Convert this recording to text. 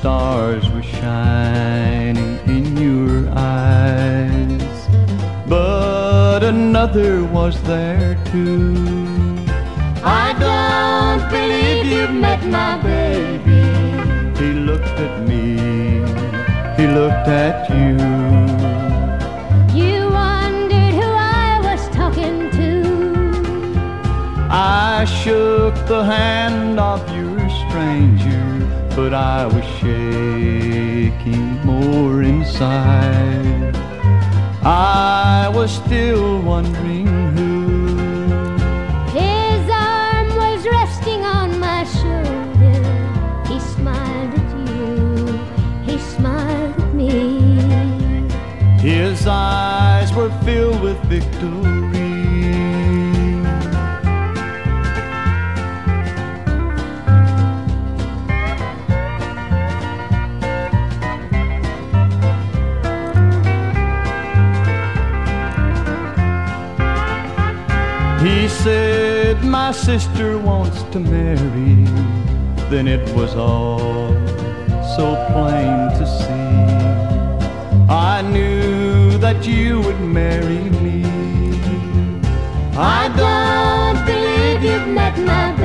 stars were shining in your eyes, but another was there too. I don't believe you've met my baby. He looked at me, he looked at you. You wondered who I was talking to. I shook the hand of your stranger, but I was shaking more inside. I was still wondering who. His arm was resting on my shoulder. He smiled at you, he smiled at me. His eyes were filled with victory. He said, my sister wants to marry. Then it was all so plain to see. I knew that you would marry me. I don't believe you've met my baby.